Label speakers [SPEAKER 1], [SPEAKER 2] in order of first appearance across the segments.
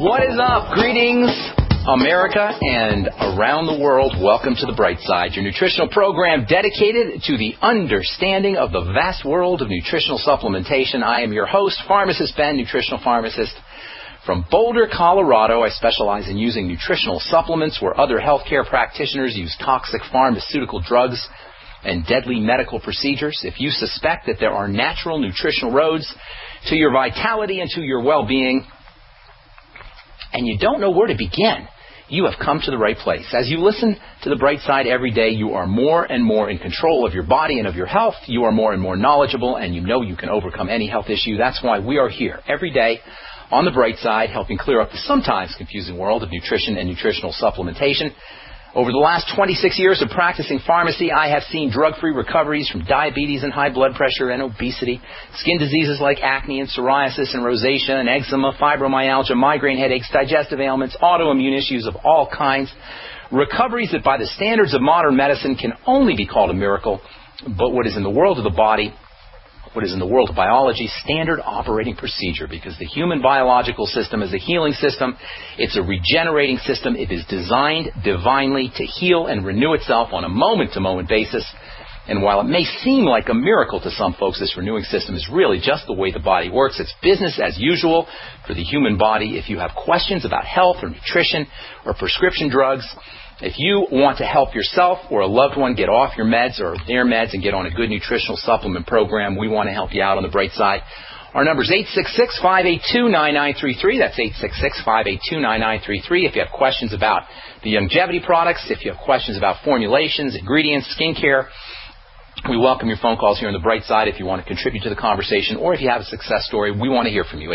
[SPEAKER 1] What is up? Greetings, America and around the world. Welcome to The Bright Side, your nutritional program dedicated to the understanding of the vast world of nutritional supplementation. I am your host, Pharmacist Ben, nutritional pharmacist from Boulder, Colorado. I specialize in using nutritional supplements where other healthcare practitioners use toxic pharmaceutical drugs and deadly medical procedures. If you suspect that there are natural nutritional roads to your vitality and to your well-being, and you don't know where to begin, you have come to the right place. As you listen to The Bright Side every day, you are more and more in control of your body and of your health. You are more and more knowledgeable, and you know you can overcome any health issue. That's why we are here every day on The Bright Side, helping clear up the sometimes confusing world of nutrition and nutritional supplementation. Over the last 26 years of practicing pharmacy, I have seen drug-free recoveries from diabetes and high blood pressure and obesity, skin diseases like acne and psoriasis and rosacea and eczema, fibromyalgia, migraine headaches, digestive ailments, autoimmune issues of all kinds. Recoveries that by the standards of modern medicine can only be called a miracle, but what is in the world of the body, what is in the world of biology, standard operating procedure, because the human biological system is a healing system. It's a regenerating system. It is designed divinely to heal and renew itself on a moment-to-moment basis. And while it may seem like a miracle to some folks, this renewing system is really just the way the body works. It's business as usual for the human body. If you have questions about health or nutrition or prescription drugs, if you want to help yourself or a loved one get off your meds or their meds and get on a good nutritional supplement program, we want to help you out on The Bright Side. Our number is 866-582-9933. That's 866-582-9933. If you have questions about the longevity products, if you have questions about formulations, ingredients, skincare, we welcome your phone calls here on The Bright Side if you want to contribute to the conversation, or if you have a success story, we want to hear from you.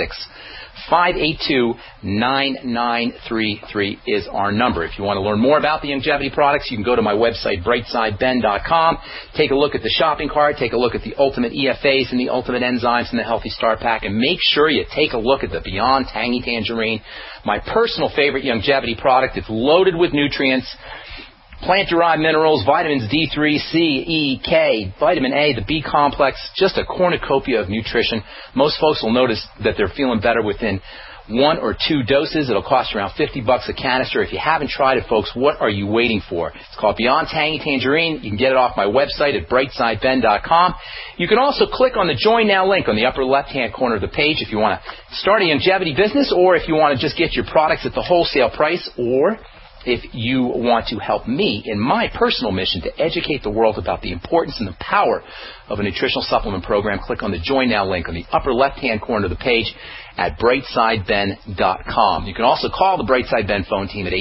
[SPEAKER 1] 866-582-9933 is our number. If you want to learn more about the longevity products, you can go to my website, brightsideben.com. Take a look at the shopping cart, take a look at the Ultimate EFAs and the Ultimate Enzymes and the Healthy Start Pack, and make sure you take a look at the Beyond Tangy Tangerine, my personal favorite longevity product. It's loaded with nutrients, plant-derived minerals, vitamins D3, C, E, K, vitamin A, the B complex, just a cornucopia of nutrition. Most folks will notice that they're feeling better within 1 or 2 doses. It'll cost around $50 a canister. If you haven't tried it, folks, what are you waiting for? It's called Beyond Tangy Tangerine. You can get it off my website at brightsideben.com. You can also click on the Join Now link on the upper left-hand corner of the page if you want to start a longevity business, or if you want to just get your products at the wholesale price, or if you want to help me in my personal mission to educate the world about the importance and the power of a nutritional supplement program, click on the Join Now link on the upper left-hand corner of the page at brightsideben.com. You can also call the Brightside Ben phone team at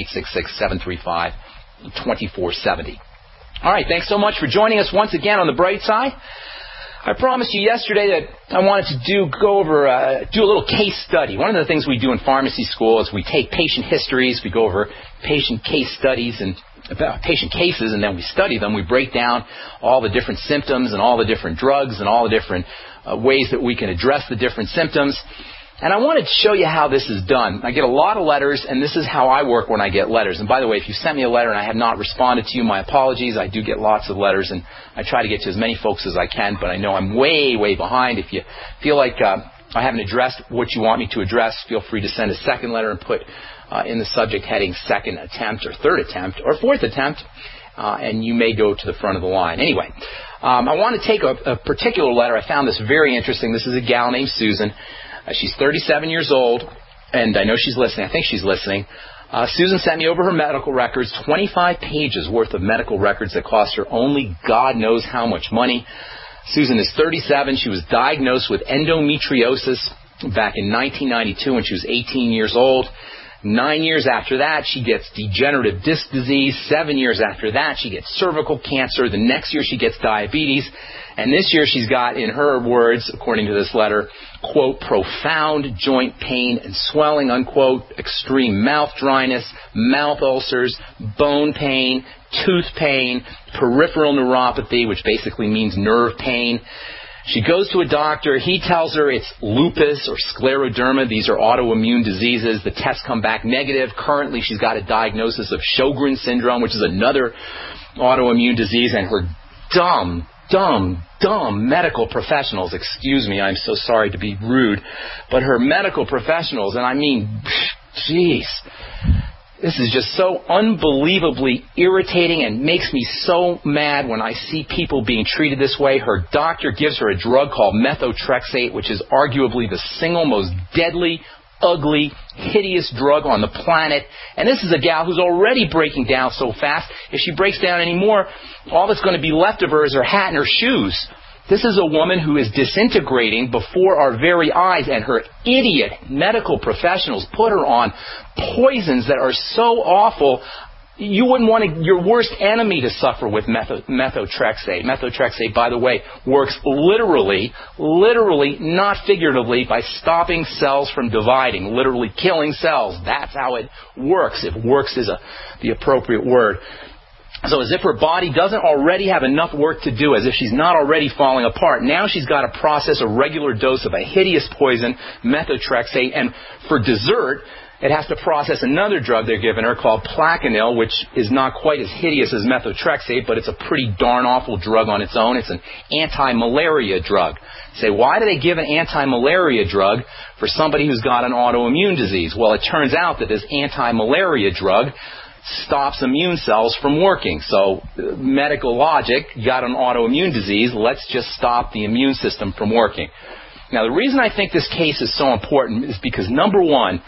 [SPEAKER 1] 866-735-2470. All right, thanks so much for joining us once again on The Bright Side. I promised you yesterday that I wanted to do a little case study. One of the things we do in pharmacy school is we take patient histories, we go over patient case studies and about patient cases, and then we study them. We break down all the different symptoms and all the different drugs and all the different ways that we can address the different symptoms. And I wanted to show you how this is done. I get a lot of letters, and this is how I work when I get letters. And by the way, if you sent me a letter and I have not responded to you, my apologies. I do get lots of letters, and I try to get to as many folks as I can, but I know I'm way, way behind. If you feel like I haven't addressed what you want me to address, feel free to send a second letter and put in the subject heading second attempt or third attempt or fourth attempt, and you may go to the front of the line. Anyway, I want to take a particular letter. I found this very interesting. This is a gal named Susan. She's 37 years old, and I know she's listening. I think she's listening. Susan sent me over her medical records, 25 pages worth of medical records that cost her only God knows how much money. Susan is 37. She was diagnosed with endometriosis back in 1992 when she was 18 years old. 9 years after that, she gets degenerative disc disease. 7 years after that, she gets cervical cancer. The next year, she gets diabetes. And this year, she's got, in her words, according to this letter, quote, profound joint pain and swelling, unquote, extreme mouth dryness, mouth ulcers, bone pain, tooth pain, peripheral neuropathy, which basically means nerve pain. She goes to a doctor. He tells her it's lupus or scleroderma. These are autoimmune diseases. The tests come back negative. Currently, she's got a diagnosis of Sjogren's syndrome, which is another autoimmune disease. And her dumb medical professionals, excuse me, I'm so sorry to be rude, but her medical professionals, and I mean Jeez. This is just so unbelievably irritating and makes me so mad when I see people being treated this way. Her doctor gives her a drug called methotrexate, which is arguably the single most deadly, ugly, hideous drug on the planet. And this is a gal who's already breaking down so fast. If she breaks down any more, all that's going to be left of her is her hat and her shoes. This is a woman who is disintegrating before our very eyes, and her idiot medical professionals put her on poisons that are so awful. You wouldn't want your worst enemy to suffer with methotrexate. Methotrexate, by the way, works literally, not figuratively, by stopping cells from dividing, literally killing cells. That's how it works. If works is the appropriate word. So as if her body doesn't already have enough work to do, as if she's not already falling apart, now she's got to process a regular dose of a hideous poison, methotrexate, and for dessert, it has to process another drug they're giving her called Plaquenil, which is not quite as hideous as methotrexate, but it's a pretty darn awful drug on its own. It's an anti-malaria drug. You say, why do they give an anti-malaria drug for somebody who's got an autoimmune disease? Well, it turns out that this anti-malaria drug stops immune cells from working. So, medical logic, you got an autoimmune disease, let's just stop the immune system from working. Now, the reason I think this case is so important is because, number one,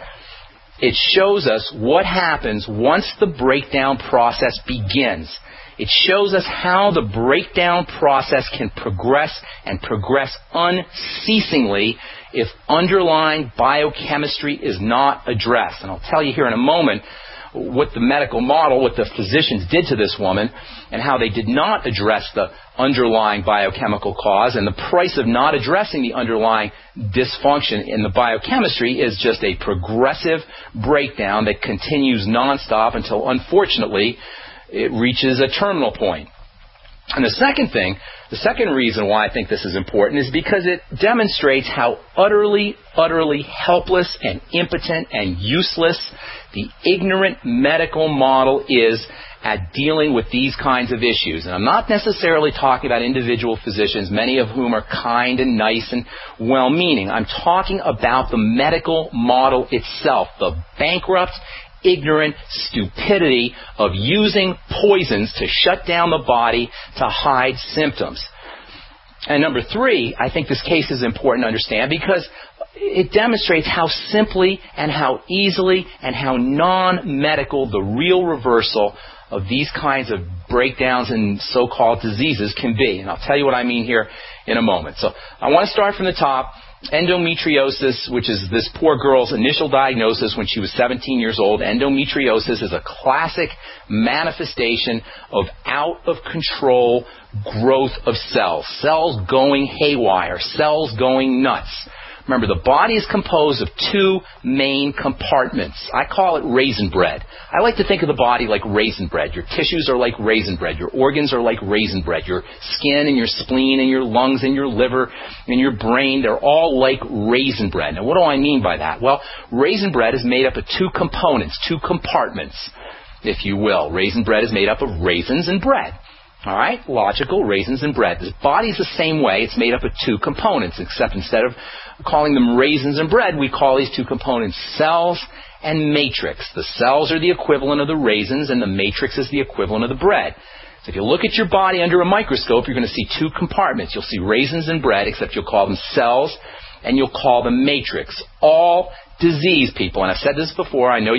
[SPEAKER 1] it shows us what happens once the breakdown process begins. It shows us how the breakdown process can progress and progress unceasingly if underlying biochemistry is not addressed. And I'll tell you here in a moment what the medical model, what the physicians did to this woman, and how they did not address the underlying biochemical cause. And the price of not addressing the underlying dysfunction in the biochemistry is just a progressive breakdown that continues nonstop until, unfortunately, it reaches a terminal point. And the second reason why I think this is important is because it demonstrates how utterly helpless and impotent and useless the ignorant medical model is at dealing with these kinds of issues. And I'm not necessarily talking about individual physicians, many of whom are kind and nice and well-meaning. I'm talking about the medical model itself, the bankrupt, ignorant stupidity of using poisons to shut down the body to hide symptoms. And number three, I think this case is important to understand because it demonstrates how simply and how easily and how non-medical the real reversal of these kinds of breakdowns and so-called diseases can be. And I'll tell you what I mean here in a moment. So I want to start from the top. Endometriosis, which is this poor girl's initial diagnosis when she was 17 years old. Endometriosis is a classic manifestation of out-of-control growth of cells. Cells going haywire. Cells going nuts. Remember, the body is composed of two main compartments. I call it raisin bread. I like to think of the body like raisin bread. Your tissues are like raisin bread. Your organs are like raisin bread. Your skin and your spleen and your lungs and your liver and your brain, they're all like raisin bread. Now, what do I mean by that? Well, raisin bread is made up of two components, two compartments, if you will. Raisin bread is made up of raisins and bread. All right? Logical, raisins and bread. The body's the same way. It's made up of two components, except instead of calling them raisins and bread, we call these two components cells and matrix. The cells are the equivalent of the raisins, and the matrix is the equivalent of the bread. So if you look at your body under a microscope, you're going to see two compartments. You'll see raisins and bread, except you'll call them cells, and you'll call them matrix. All disease, people, and I've said this before. I know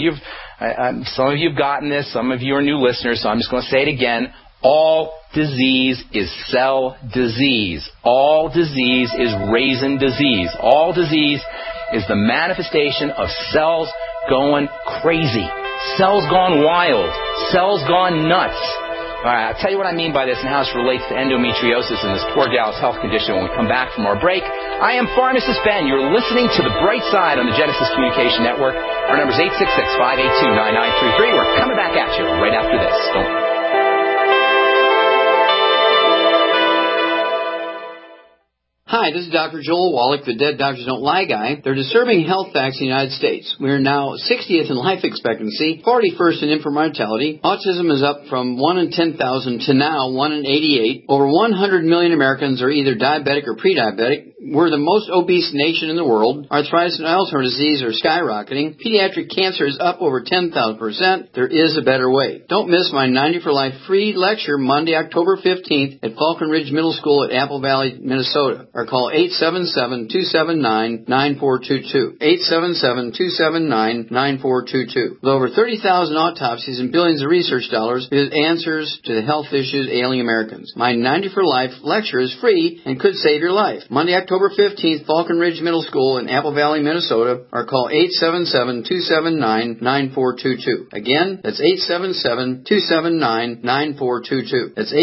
[SPEAKER 1] some of you have gotten this. Some of you are new listeners, so I'm just going to say it again. All disease is cell disease. All disease is raisin disease. All disease is the manifestation of cells going crazy. Cells gone wild. Cells gone nuts. All right, I'll tell you what I mean by this and how this relates to endometriosis and this poor gal's health condition when we come back from our break. I am Pharmacist Ben. You're listening to The Bright Side on the Genesis Communication Network. Our number is 866-582-9933. We're coming back at you right after this. Don't
[SPEAKER 2] Hi, this is Dr. Joel Wallach, the Dead Doctors Don't Lie guy. They're disturbing health facts in the United States. We're now 60th in life expectancy, 41st in infant mortality. Autism is up from 1 in 10,000 to now 1 in 88. Over 100 million Americans are either diabetic or pre-diabetic. We're the most obese nation in the world. Arthritis and Alzheimer's disease are skyrocketing. Pediatric cancer is up over 10,000%. There is a better way. Don't miss my 90 for Life free lecture Monday, October 15th at Falcon Ridge Middle School at Apple Valley, Minnesota. Or call 877-279-9422. 877-279-9422. With over 30,000 autopsies and billions of research dollars, it is answers to the health issues ailing Americans. My 90 for Life lecture is free and could save your life. Monday, October 15th, Falcon Ridge Middle School in Apple Valley, Minnesota, or call 877-279-9422. Again, that's 877-279-9422. That's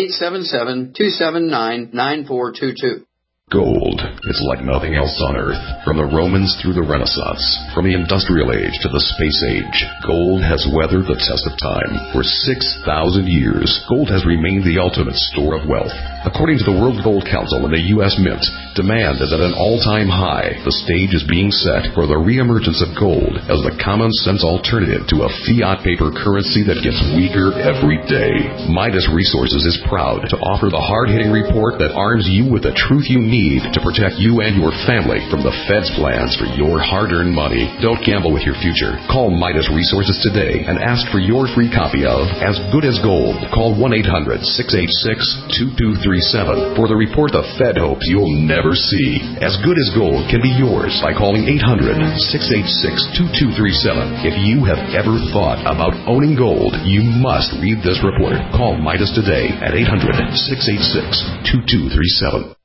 [SPEAKER 2] 877-279-9422.
[SPEAKER 3] Gold is like nothing else on Earth. From the Romans through the Renaissance, from the Industrial Age to the Space Age, gold has weathered the test of time. For 6,000 years, gold has remained the ultimate store of wealth. According to the World Gold Council and the U.S. Mint, demand is at an all-time high. The stage is being set for the reemergence of gold as the common-sense alternative to a fiat paper currency that gets weaker every day. Midas Resources is proud to offer the hard-hitting report that arms you with the truth you need to protect you and your family from the Fed's plans for your hard-earned money. Don't gamble with your future. Call Midas Resources today and ask for your free copy of As Good as Gold. Call 1-800-686-2237 for the report the Fed hopes you'll never see. As Good as Gold can be yours by calling 800-686-2237. If you have ever thought about owning gold, you must read this report. Call Midas today at 800-686-2237.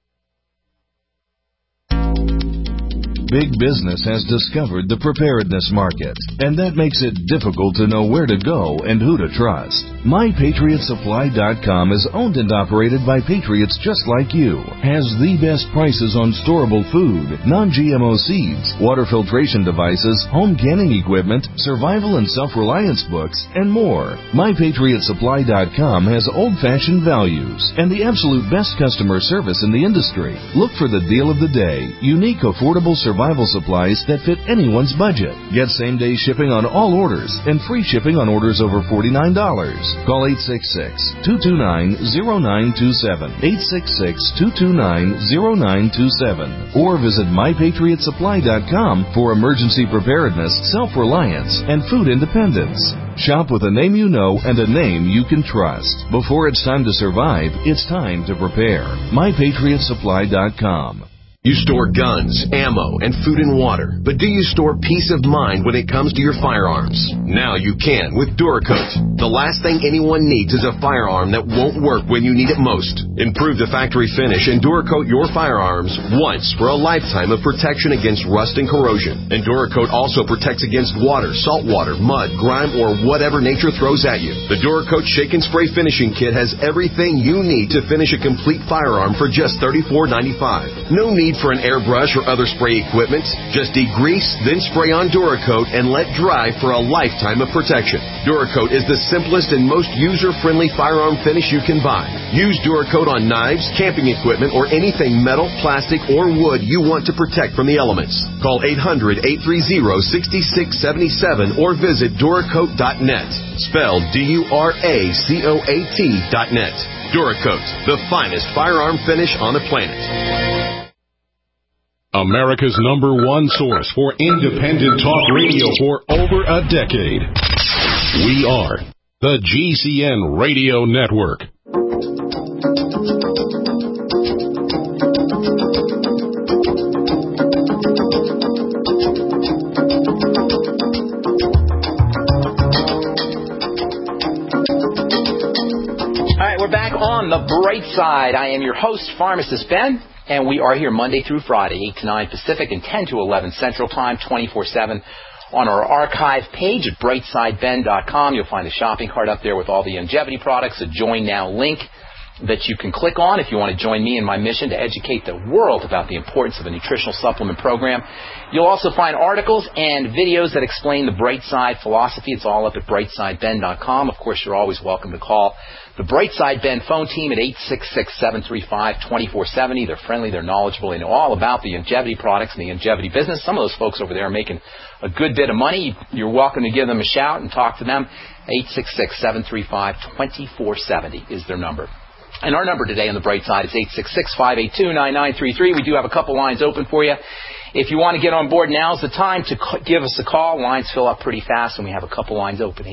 [SPEAKER 4] Big business has discovered the preparedness market, and that makes it difficult to know where to go and who to trust. MyPatriotSupply.com is owned and operated by patriots just like you, has the best prices on storable food, non-GMO seeds, water filtration devices, home canning equipment, survival and self-reliance books, and more. MyPatriotSupply.com has old-fashioned values and the absolute best customer service in the industry. Look for the deal of the day, unique, affordable survival supplies that fit anyone's budget. Get same-day shipping on all orders and free shipping on orders over $49. Call 866-229-0927, 866-229-0927, or visit MyPatriotSupply.com for emergency preparedness, self-reliance, and food independence. Shop with a name you know and a name you can trust. Before it's time to survive, it's time to prepare. MyPatriotSupply.com.
[SPEAKER 5] You store guns, ammo, and food and water, but do you store peace of mind when it comes to your firearms? Now you can with Duracoat. The last thing anyone needs is a firearm that won't work when you need it most. Improve the factory finish and Duracoat your firearms once for a lifetime of protection against rust and corrosion. And Duracoat also protects against water, salt water, mud, grime, or whatever nature throws at you. The Duracoat Shake and Spray Finishing Kit has everything you need to finish a complete firearm for just $34.95. No need for an airbrush or other spray equipment. Just degrease, then spray on Duracoat and let dry for a lifetime of protection. Duracoat is the simplest and most user-friendly firearm finish you can buy. Use Duracoat on knives, camping equipment, or anything metal, plastic, or wood you want to protect from the elements. Call 800-830-6677 or visit Duracoat.net. Spelled Duracoat.net. Duracoat, the finest firearm finish on the planet.
[SPEAKER 6] America's #1 source for independent talk radio for over a decade. We are the GCN Radio Network.
[SPEAKER 1] All right, we're back on The Bright Side. I am your host, Pharmacist Ben. And we are here Monday through Friday, 8 to 9 Pacific and 10 to 11 Central Time, 24/7 on our archive page at brightsideben.com. You'll find a shopping cart up there with all the longevity products, a Join Now link that you can click on if you want to join me in my mission to educate the world about the importance of a nutritional supplement program. You'll also find articles and videos that explain the Bright Side philosophy. It's all up at brightsideben.com. Of course, you're always welcome to call the Brightside Ben phone team at 866-735-2470. They're friendly, they're knowledgeable, they know all about the longevity products and the longevity business. Some of those folks over there are making a good bit of money. You're welcome to give them a shout and talk to them. 866-735-2470 is their number. And our number today on the bright side is 866-582-9933. We do have a couple lines open for you. If you want to get on board, now's the time to give us a call. Lines fill up pretty fast, and we have a couple lines open,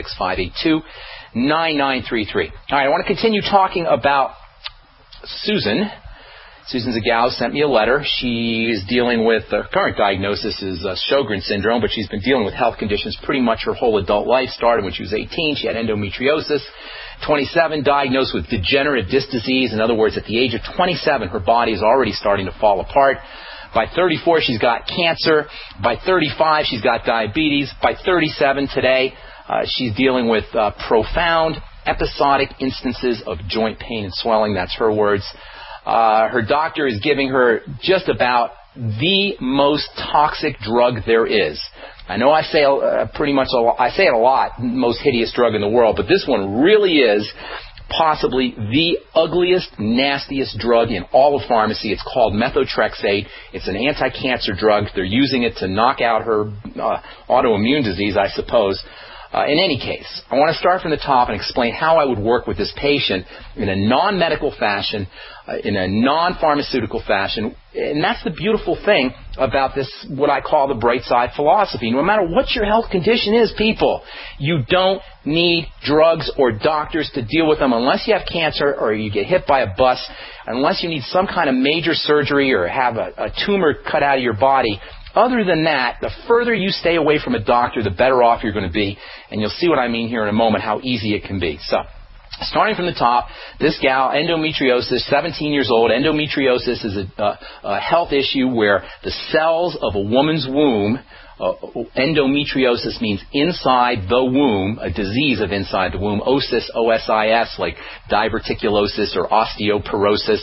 [SPEAKER 1] 866-582-9933. All right, I want to continue talking about Susan. Susan Zagao sent me a letter. She is dealing with, her current diagnosis is Sjogren's syndrome, but she's been dealing with health conditions pretty much her whole adult life. Started when she was 18. She had endometriosis. 27, diagnosed with degenerative disc disease. In other words, at the age of 27, her body is already starting to fall apart. By 34, she's got cancer. By 35, she's got diabetes. By 37 today, she's dealing with profound episodic instances of joint pain and swelling. That's her words. Her doctor is giving her just about the most toxic drug there is. I know I say I say it a lot, most hideous drug in the world, but this one really is possibly the ugliest, nastiest drug in all of pharmacy. It's called methotrexate. It's an anti-cancer drug. They're using it to knock out her autoimmune disease, I suppose. In any case, I want to start from the top and explain how I would work with this patient in a non-medical fashion, in a non-pharmaceutical fashion. And that's the beautiful thing about this, what I call the bright side philosophy. No matter what your health condition is, people, you don't need drugs or doctors to deal with them unless you have cancer or you get hit by a bus, unless you need some kind of major surgery or have a tumor cut out of your body. Other than that, the further you stay away from a doctor, the better off you're going to be. And you'll see what I mean here in a moment, how easy it can be. So, starting from the top, this gal, endometriosis, 17 years old. Endometriosis is a health issue where the cells of a woman's womb, endometriosis means inside the womb, a disease of inside the womb, osis, O-S-I-S, like diverticulosis or osteoporosis.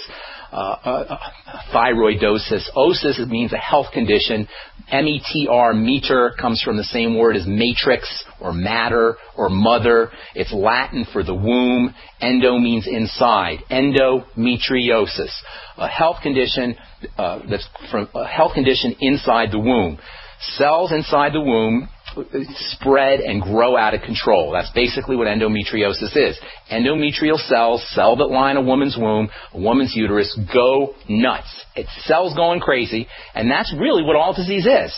[SPEAKER 1] Thyroidosis. Osis, it means a health condition. M-E-T-R, meter, comes from the same word as matrix or matter or mother. It's Latin for the womb. Endo means inside. Endometriosis, a health condition that's from a health condition inside the womb. Cells inside the womb spread and grow out of control. That's basically what endometriosis is. Endometrial cells, that line a woman's womb, a woman's uterus, go nuts. It's cells going crazy, and that's really what all disease is.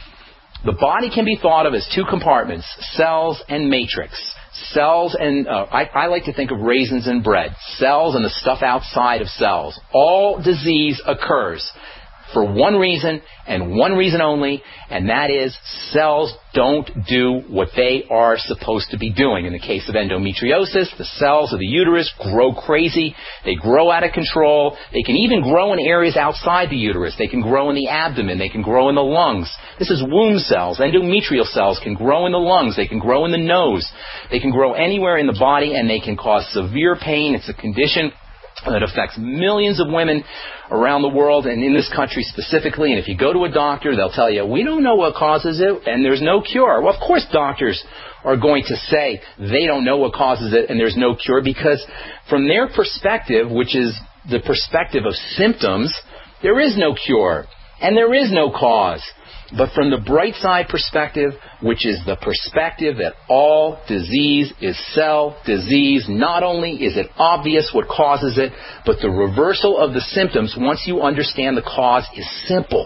[SPEAKER 1] The body can be thought of as two compartments, cells and matrix. Cells and, I like to think of raisins and bread. Cells and the stuff outside of cells. All disease occurs for one reason and one reason only, and that is cells don't do what they are supposed to be doing. In the case of endometriosis, the cells of the uterus grow crazy. They grow out of control. They can even grow in areas outside the uterus. They can grow in the abdomen. They can grow in the lungs. This is womb cells. Endometrial cells can grow in the lungs. They can grow in the nose. They can grow anywhere in the body, and they can cause severe pain. It's a condition that affects millions of women around the world and in this country specifically. And if you go to a doctor, they'll tell you, we don't know what causes it and there's no cure. Well, of course doctors are going to say they don't know what causes it and there's no cure, because from their perspective, which is the perspective of symptoms, there is no cure and there is no cause. But from the bright side perspective, which is the perspective that all disease is cell disease, not only is it obvious what causes it, but the reversal of the symptoms, once you understand the cause, is simple.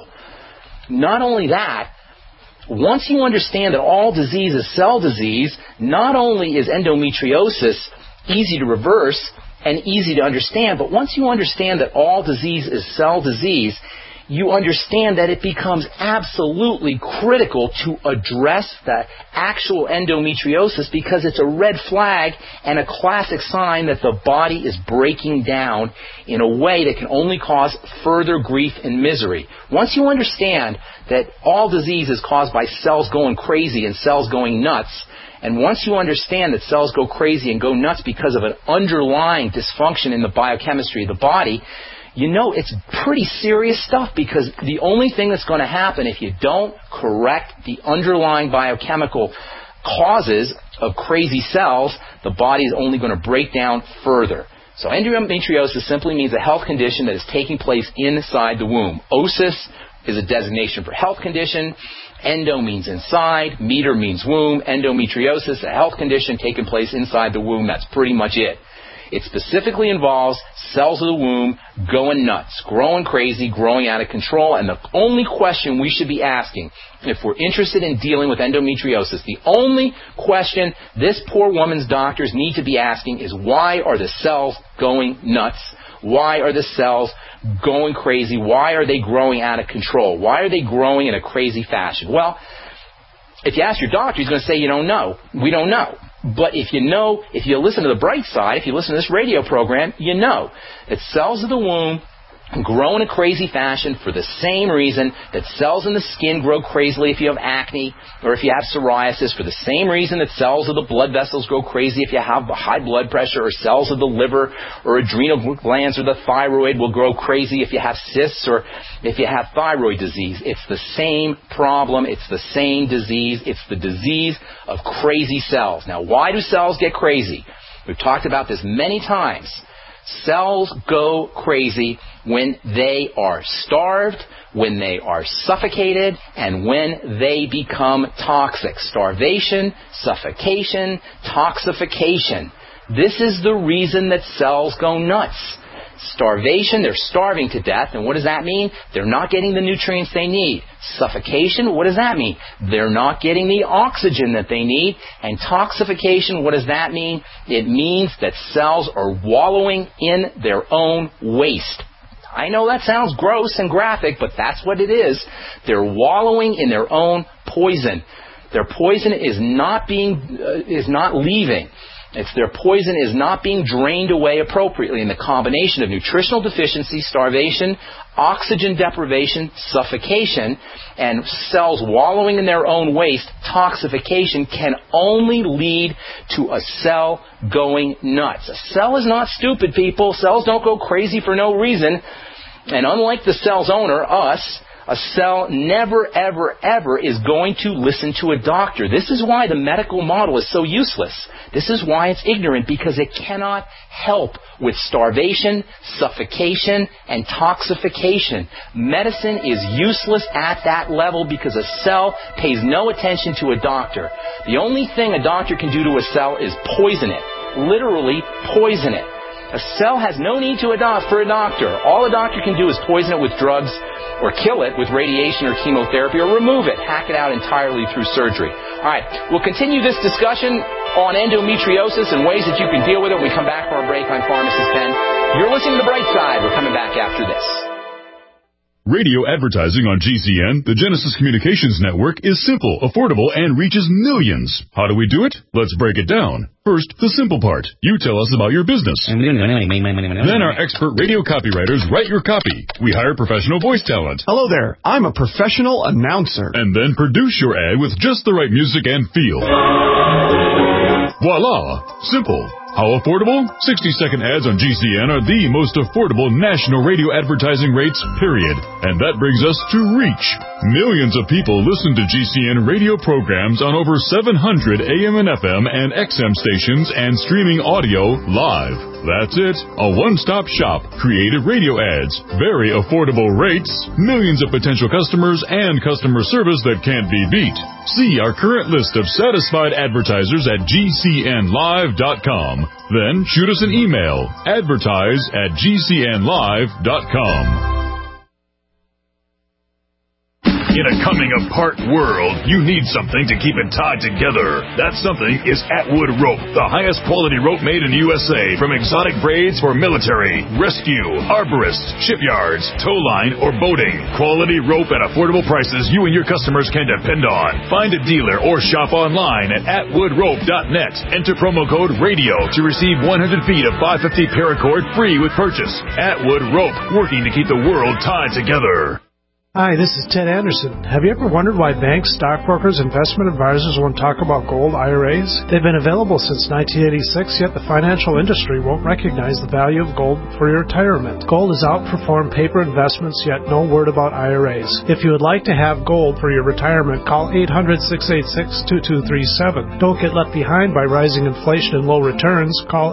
[SPEAKER 1] Not only that, once you understand that all disease is cell disease, not only is endometriosis easy to reverse and easy to understand, but once you understand that all disease is cell disease, you understand that it becomes absolutely critical to address that actual endometriosis, because it's a red flag and a classic sign that the body is breaking down in a way that can only cause further grief and misery. Once you understand that all disease is caused by cells going crazy and cells going nuts, and once you understand that cells go crazy and go nuts because of an underlying dysfunction in the biochemistry of the body, you know it's pretty serious stuff, because the only thing that's going to happen if you don't correct the underlying biochemical causes of crazy cells, the body is only going to break down further. So endometriosis simply means a health condition that is taking place inside the womb. Osis is a designation for health condition. Endo means inside. Meter means womb. Endometriosis, a health condition taking place inside the womb. That's pretty much it. It specifically involves cells of the womb going nuts, growing crazy, growing out of control. And the only question we should be asking, if we're interested in dealing with endometriosis, the only question this poor woman's doctors need to be asking is, why are the cells going nuts? Why are the cells going crazy? Why are they growing out of control? Why are they growing in a crazy fashion? Well, if you ask your doctor, he's going to say, you don't know. We don't know. But if you know, if you listen to the bright side, if you listen to this radio program, you know that cells of the womb grow in a crazy fashion for the same reason that cells in the skin grow crazily if you have acne or if you have psoriasis, for the same reason that cells of the blood vessels grow crazy if you have high blood pressure, or cells of the liver or adrenal glands or the thyroid will grow crazy if you have cysts or if you have thyroid disease. It's the same problem. It's the same disease. It's the disease of crazy cells. Now, why do cells get crazy? We've talked about this many times. Cells go crazy when they are starved, when they are suffocated, and when they become toxic. Starvation, suffocation, toxification. This is the reason that cells go nuts. Starvation, they're starving to death, and what does that mean? They're not getting the nutrients they need. Suffocation, what does that mean? They're not getting the oxygen that they need. And toxification, what does that mean? It means that cells are wallowing in their own waste. I know that sounds gross and graphic, but that's what it is. They're wallowing in their own poison. Their poison is not leaving. It's their poison is not being drained away appropriately. And the combination of nutritional deficiency, starvation, oxygen deprivation, suffocation, and cells wallowing in their own waste, toxification, can only lead to a cell going nuts. A cell is not stupid, people. Cells don't go crazy for no reason. And unlike the cell's owner, us, a cell never, ever, ever is going to listen to a doctor. This is why the medical model is so useless. This is why it's ignorant, because it cannot help with starvation, suffocation, and toxification. Medicine is useless at that level because a cell pays no attention to a doctor. The only thing a doctor can do to a cell is poison it. Literally poison it. A cell has no need for a doctor. All a doctor can do is poison it with drugs, or kill it with radiation or chemotherapy, or remove it, hack it out entirely through surgery. All right, we'll continue this discussion on endometriosis and ways that you can deal with it when we come back from our break. I'm Pharmacist Ben. You're listening to The Bright Side. We're coming back after this.
[SPEAKER 7] Radio advertising on GCN, the Genesis Communications Network, is simple, affordable, and reaches millions. How do we do it? Let's break it down. First, the simple part. You tell us about your business. Then our expert radio copywriters write your copy. We hire professional voice talent.
[SPEAKER 8] Hello there. I'm a professional announcer.
[SPEAKER 7] And then produce your ad with just the right music and feel. Voila! Simple. How affordable? 60-second ads on GCN are the most affordable national radio advertising rates, period. And that brings us to reach. Millions of people listen to GCN radio programs on over 700 AM and FM and XM stations and streaming audio live. That's it. A one-stop shop. Creative radio ads. Very affordable rates. Millions of potential customers and customer service that can't be beat. See our current list of satisfied advertisers at GCNlive.com. Then shoot us an email, advertise@gcnlive.com. In a coming-apart world, you need something to keep it tied together. That something is Atwood Rope, the highest quality rope made in the USA, from exotic braids for military, rescue, arborists, shipyards, tow line, or boating. Quality rope at affordable prices you and your customers can depend on. Find a dealer or shop online at atwoodrope.net. Enter promo code RADIO to receive 100 feet of 550 paracord free with purchase. Atwood Rope, working to keep the world tied together.
[SPEAKER 9] Hi, this is Ted Anderson. Have you ever wondered why banks, stockbrokers, investment advisors won't talk about gold IRAs? They've been available since 1986, yet the financial industry won't recognize the value of gold for your retirement. Gold has outperformed paper investments, yet no word about IRAs. If you would like to have gold for your retirement, call 800-686-2237. Don't get left behind by rising inflation and low returns. Call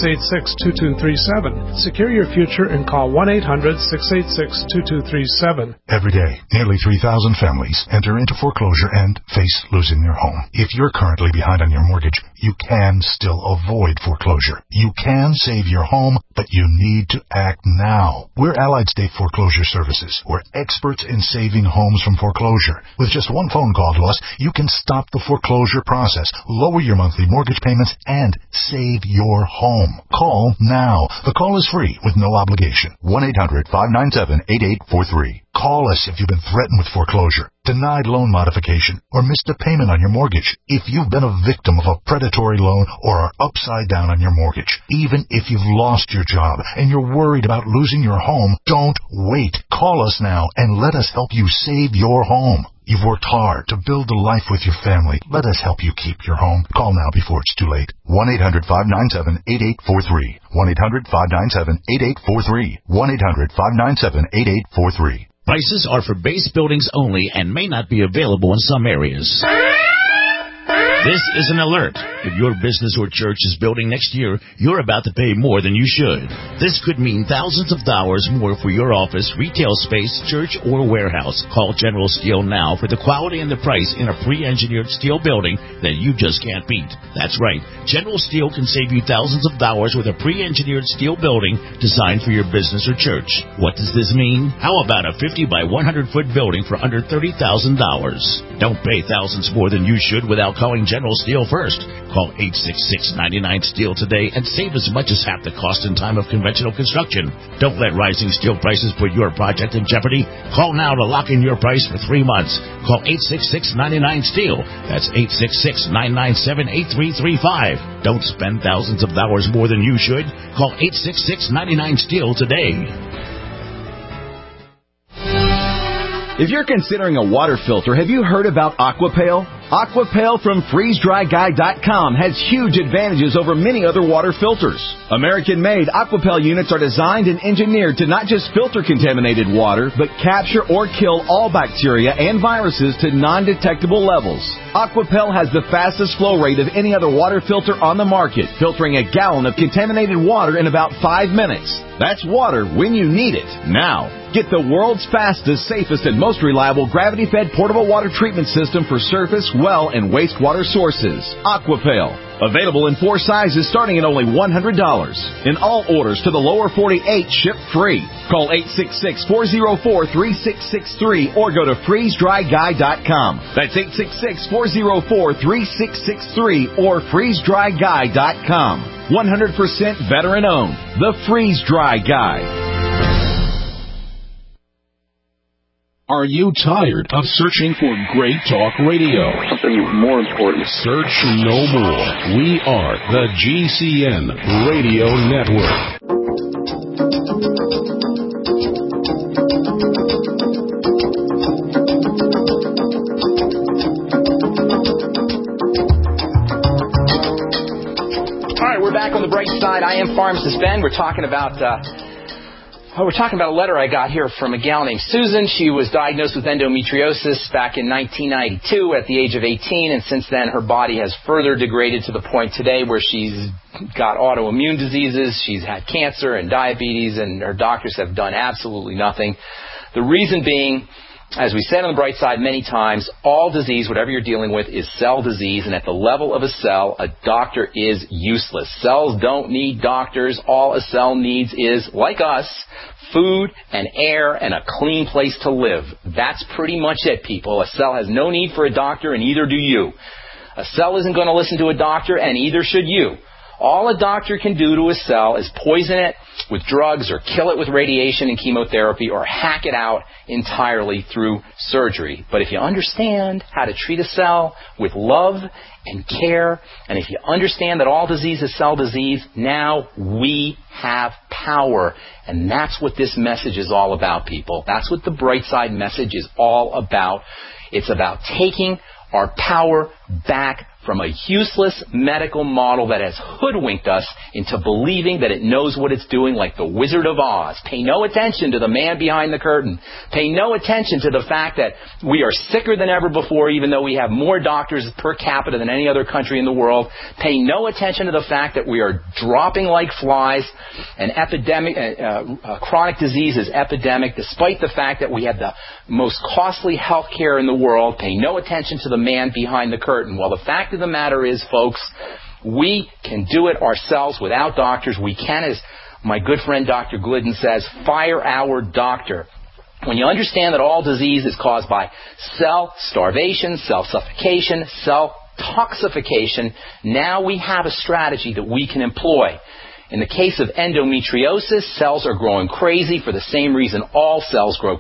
[SPEAKER 9] 800-686-2237. Secure your future and call 1-800-686-2237.
[SPEAKER 1] Jim.
[SPEAKER 10] Every day, nearly 3,000 families enter into foreclosure and face losing their home. If you're currently behind on your mortgage, you can still avoid foreclosure. You can save your home, but you need to act now. We're Allied State Foreclosure Services. We're experts in saving homes from foreclosure. With just one phone call to us, you can stop the foreclosure process, lower your monthly mortgage payments, and save your home. Call now. The call is free with no obligation. 1-800-597-8843. Call us if you've been threatened with foreclosure, denied loan modification, or missed a payment on your mortgage. If you've been a victim of a predatory loan or are upside down on your mortgage, even if you've lost your job and you're worried about losing your home, don't wait. Call us now and let us help you save your home. You've worked hard to build a life with your family. Let us help you keep your home. Call now before it's too late. 1-800-597-8843. 1-800-597-8843. 1-800-597-8843.
[SPEAKER 11] Prices are for base buildings only and may not be available in some areas. This is an alert. If your business or church is building next year, you're about to pay more than you should. This could mean thousands of dollars more for your office, retail space, church, or warehouse. Call General Steel now for the quality and the price in a pre-engineered steel building that you just can't beat. That's right. General Steel can save you thousands of dollars with a pre-engineered steel building designed for your business or church. What does this mean? How about a 50 by 100 foot building for under $30,000? Don't pay thousands more than you should without calling General Steel first. Call 866-99-STEEL today and save as much as half the cost and time of conventional construction. Don't let rising steel prices put your project in jeopardy. Call now to lock in your price for 3 months. Call 866-99-STEEL. That's 866-997-8335. Don't spend thousands of dollars more than you should. Call 866-99-STEEL today.
[SPEAKER 12] If you're considering a water filter, have you heard about Aquapale? Aquapale from FreezeDryGuy.com has huge advantages over many other water filters. American-made Aquapale units are designed and engineered to not just filter contaminated water, but capture or kill all bacteria and viruses to non-detectable levels. Aquapale has the fastest flow rate of any other water filter on the market, filtering a gallon of contaminated water in about 5 minutes. That's water when you need it, now. Get the world's fastest, safest, and most reliable gravity-fed portable water treatment system for surface, well, and wastewater sources. Aquapale. Available in 4 sizes starting at only $100. In all orders to the lower 48, ship free. Call 866-404-3663 or go to FreezeDryGuy.com. That's 866-404-3663 or FreezeDryGuy.com. 100% veteran-owned. The Freeze Dry Guy.
[SPEAKER 6] Are you tired of searching for great talk radio?
[SPEAKER 13] Something more important.
[SPEAKER 6] Search no more. We are the GCN Radio Network.
[SPEAKER 1] All right, we're back on the bright side. I am Pharmacist Ben. We're talking about a letter I got here from a gal named Susan. She was diagnosed with endometriosis back in 1992 at the age of 18, and since then her body has further degraded to the point today where she's got autoimmune diseases, she's had cancer and diabetes, and her doctors have done absolutely nothing. The reason being, as we said on the bright side many times, all disease, whatever you're dealing with, is cell disease, and at the level of a cell, a doctor is useless. Cells don't need doctors. All a cell needs is, like us, food and air and a clean place to live. That's pretty much it, people. A cell has no need for a doctor, and neither do you. A cell isn't going to listen to a doctor, and neither should you. All a doctor can do to a cell is poison it with drugs or kill it with radiation and chemotherapy or hack it out entirely through surgery. But if you understand how to treat a cell with love and care, and if you understand that all disease is cell disease, now we have power. And that's what this message is all about, people. That's what the Bright Side message is all about. It's about taking our power back from a useless medical model that has hoodwinked us into believing that it knows what it's doing, like the Wizard of Oz. Pay no attention to the man behind the curtain. Pay no attention to the fact that we are sicker than ever before, even though we have more doctors per capita than any other country in the world. Pay no attention to the fact that we are dropping like flies. An epidemic, chronic disease is epidemic, despite the fact that we have the most costly health care in the world. Pay no attention to the man behind the curtain. Well, the fact of the matter is, folks, we can do it ourselves without doctors. We can, as my good friend Dr. Glidden says, fire our doctor. When you understand that all disease is caused by cell starvation, cell suffocation, cell toxification, now we have a strategy that we can employ. In the case of endometriosis, cells are growing crazy for the same reason all cells go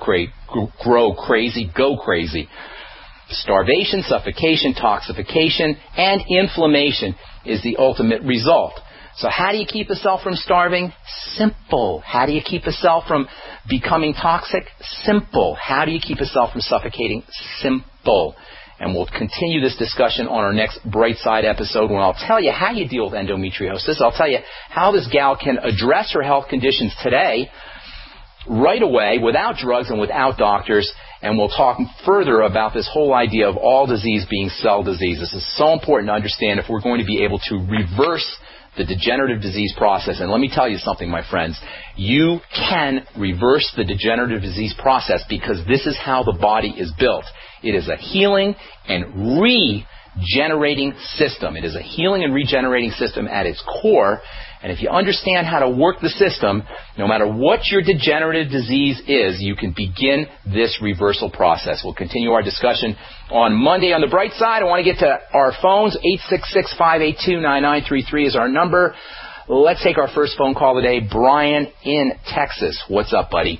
[SPEAKER 1] crazy. Starvation, suffocation, toxification, and inflammation is the ultimate result. So how do you keep a cell from starving? Simple. How do you keep a cell from becoming toxic? Simple. How do you keep a cell from suffocating? Simple. And we'll continue this discussion on our next Bright Side episode when I'll tell you how you deal with endometriosis. I'll tell you how this gal can address her health conditions today, right away, without drugs and without doctors. And we'll talk further about this whole idea of all disease being cell disease. This is so important to understand if we're going to be able to reverse the degenerative disease process. And let me tell you something, my friends. You can reverse the degenerative disease process because this is how the body is built. It is a healing and regenerating system. It is a healing and regenerating system at its core. And if you understand how to work the system, no matter what your degenerative disease is, you can begin this reversal process. We'll continue our discussion on Monday. On the bright side, I want to get to our phones. 866-582-9933 is our number. Let's take our first phone call today. Brian in Texas. What's up, buddy?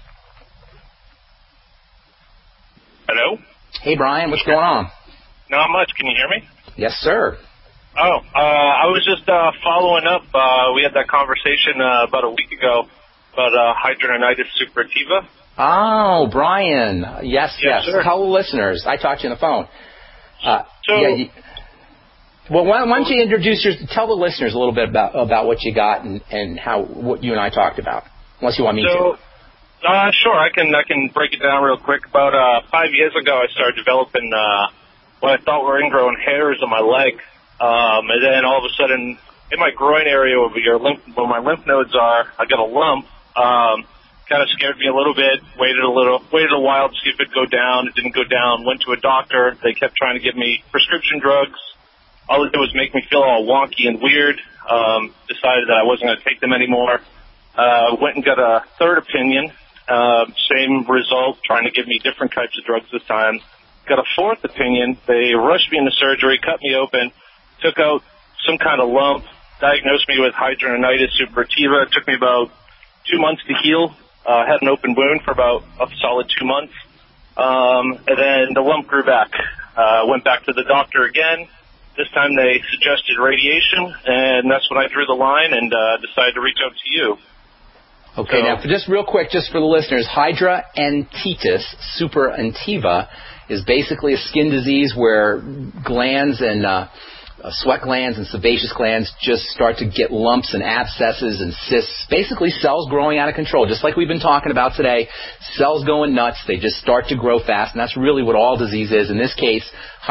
[SPEAKER 13] Hello?
[SPEAKER 1] Hey, Brian. What's going on?
[SPEAKER 13] Not much. Can you hear me?
[SPEAKER 1] Yes, sir.
[SPEAKER 13] I was just following up. We had that conversation about a week ago about hidradenitis suppurativa.
[SPEAKER 1] Oh, Brian. Yes.
[SPEAKER 13] Sir.
[SPEAKER 1] Tell the listeners. I talked to you on the phone. Well, why don't you tell the listeners a little bit about what you got and what you and I talked about, unless you want me to.
[SPEAKER 13] Sure. I can break it down real quick. About 5 years ago, I started developing what I thought were ingrown hairs on my leg. And then all of a sudden, in my groin area where my lymph nodes are, I got a lump. Kind of scared me a little bit. Waited a while to see if it'd go down. It didn't go down. Went to a doctor. They kept trying to give me prescription drugs. All it did was make me feel all wonky and weird. Decided that I wasn't going to take them anymore. Went and got a third opinion. Same result. Trying to give me different types of drugs this time. Got a fourth opinion. They rushed me into surgery, cut me open, took out some kind of lump, diagnosed me with hidradenitis suppurativa. It took me about 2 months to heal. Had an open wound for about a solid 2 months. And then the lump grew back. Went back to the doctor again. This time they suggested radiation, and that's when I drew the line and decided to reach out to you.
[SPEAKER 1] Okay, now just real quick, just for the listeners, hidradenitis suppurativa is basically a skin disease where glands and sweat glands and sebaceous glands just start to get lumps and abscesses and cysts, basically cells growing out of control. Just like we've been talking about today, cells going nuts, they just start to grow fast, and that's really what all disease is. In this case,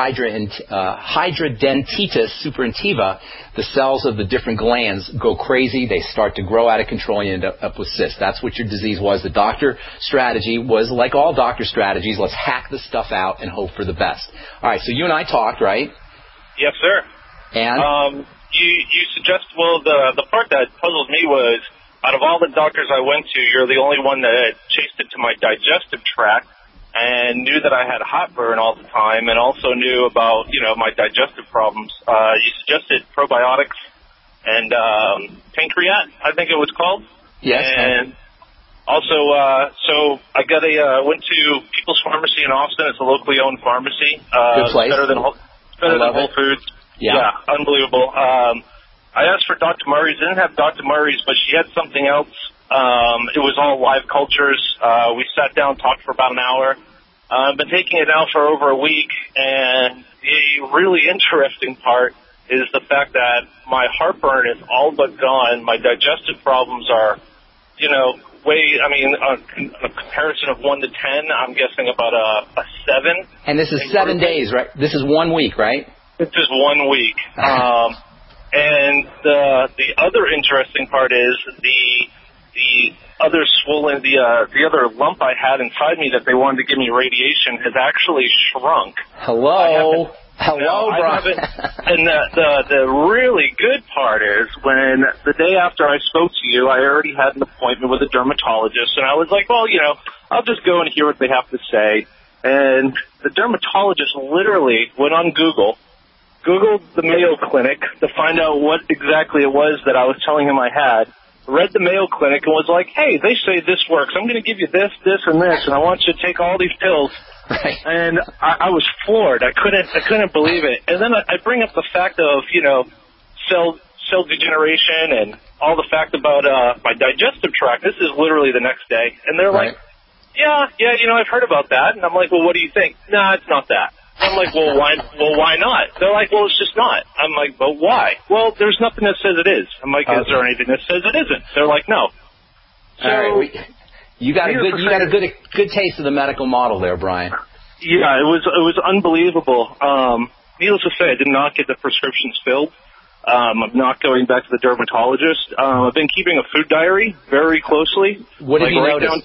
[SPEAKER 1] hidradenitis suppurativa, the cells of the different glands go crazy, they start to grow out of control, and you end up with cysts. That's what your disease was. The doctor strategy was, like all doctor strategies, let's hack the stuff out and hope for the best. All right, so you and I talked, right?
[SPEAKER 13] Yes, sir.
[SPEAKER 1] And?
[SPEAKER 13] You suggest, the part that puzzled me was, out of all the doctors I went to, you're the only one that chased it to my digestive tract and knew that I had heartburn all the time and also knew about, my digestive problems. You suggested probiotics and pancreat, I think it was called.
[SPEAKER 1] Yes.
[SPEAKER 13] And also, so I went to People's Pharmacy in Austin. It's a locally owned pharmacy.
[SPEAKER 1] Good place.
[SPEAKER 13] Better than Whole Foods. Yeah, unbelievable. I asked for Dr. Murray's. Didn't have Dr. Murray's, but she had something else. It was all live cultures. We sat down, talked for about an hour. I've been taking it now for over a week, and the really interesting part is the fact that my heartburn is all but gone. My digestive problems are, a comparison of 1 to 10, I'm guessing about a 7.
[SPEAKER 1] And this is 7 days, right? This is 1 week, right?
[SPEAKER 13] This is 1 week. And the other interesting part is the other swollen, the other lump I had inside me that they wanted to give me radiation has actually shrunk.
[SPEAKER 1] Hello,
[SPEAKER 13] Brian. And the really good part is when the day after I spoke to you, I already had an appointment with a dermatologist, and I was like, well, I'll just go and hear what they have to say. And the dermatologist literally went on Googled the Mayo Clinic to find out what exactly it was that I was telling him I had, read the Mayo Clinic and was like, hey, they say this works. I'm going to give you this, and this, and I want you to take all these pills.
[SPEAKER 1] Right.
[SPEAKER 13] And I was floored. I couldn't believe it. And then I bring up the fact of, cell degeneration and all the fact about my digestive tract. This is literally the next day. And they're like, yeah, I've heard about that. And I'm like, well, what do you think? Nah, it's not that. I'm like, well, why not? They're like, well, it's just not. I'm like, but why? Well, there's nothing that says it is. I'm like, is there anything that says it isn't? They're like, no. So,
[SPEAKER 1] all right. You got a good taste of the medical model there, Brian.
[SPEAKER 13] Yeah, it was unbelievable. Needless to say, I did not get the prescriptions filled. I'm not going back to the dermatologist. I've been keeping a food diary very closely.
[SPEAKER 1] What have you noticed?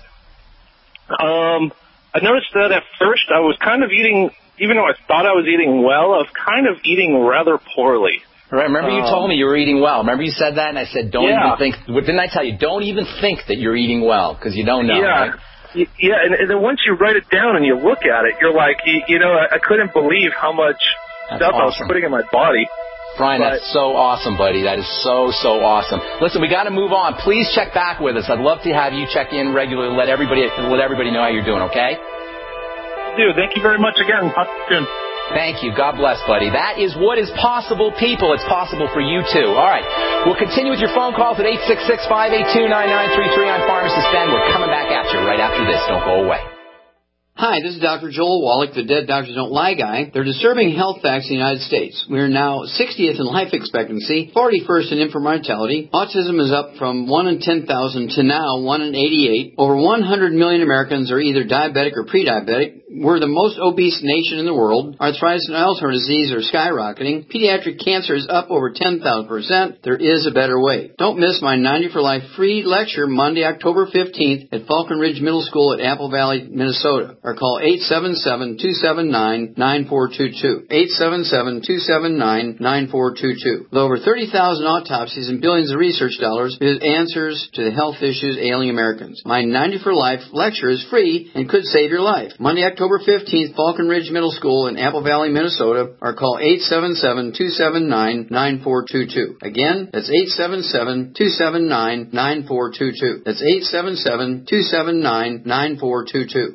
[SPEAKER 13] I noticed that at first I was kind of eating, even though I thought I was eating well, I was kind of eating rather poorly.
[SPEAKER 1] Right, remember you told me you were eating well. Remember you said that, and I said, don't even think. What didn't I tell you? Don't even think that you're eating well, because you don't know, right?
[SPEAKER 13] Yeah, and then once you write it down and you look at it, you're like, I couldn't believe how much stuff I was putting in my body.
[SPEAKER 1] Brian, that's so awesome, buddy. That is so awesome. Listen, we got to move on. Please check back with us. I'd love to have you check in regularly. Let everybody know how you're doing, okay?
[SPEAKER 13] Dude, thank you very much again. Talk to you soon.
[SPEAKER 1] Thank you. God bless, buddy. That is what is possible, people. It's possible for you, too. All right. We'll continue with your phone calls at 866-582-9933. I'm Pharmacist Ben. We're coming back at you right after this. Don't go away.
[SPEAKER 2] Hi, this is Dr. Joel Wallach, the Dead Doctors Don't Lie guy. They're disturbing health facts in the United States. We are now 60th in life expectancy, 41st in infant mortality. Autism is up from 1 in 10,000 to now 1 in 88. Over 100 million Americans are either diabetic or pre-diabetic. We're the most obese nation in the world. Arthritis and Alzheimer's disease are skyrocketing. Pediatric cancer is up over 10,000%. There is a better way. Don't miss my 90 for Life free lecture Monday, October 15th at Falcon Ridge Middle School at Apple Valley, Minnesota. Or call 877-279-9422. 877-279-9422. With over 30,000 autopsies and billions of research dollars, it answers to the health issues ailing Americans. My 90 for Life lecture is free and could save your life. Monday, October 15th, Falcon Ridge Middle School in Apple Valley, Minnesota, or call 877-279-9422. Again, that's 877-279-9422. That's 877-279-9422.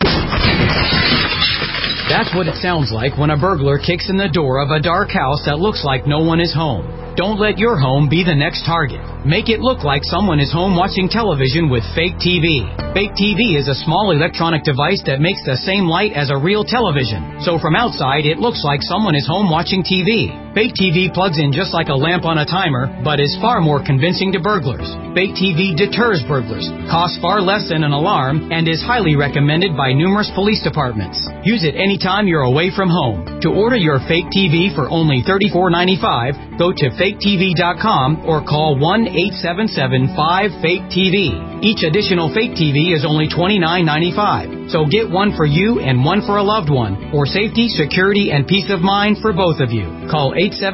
[SPEAKER 14] That's what it sounds like when a burglar kicks in the door of a dark house that looks like no one is home. Don't let your home be the next target. Make it look like someone is home watching television with Fake TV. Fake TV is a small electronic device that makes the same light as a real television. So from outside, it looks like someone is home watching TV. Fake TV plugs in just like a lamp on a timer, but is far more convincing to burglars. Fake TV deters burglars, costs far less than an alarm, and is highly recommended by numerous police departments. Use it anytime you're away from home. To order your Fake TV for only $34.95, go to faketv.com or call 1-877-5-FAKE-TV. Each additional Fake TV is only $29.95. So get one for you and one for a loved one, for safety, security, and peace of mind for both of you. Call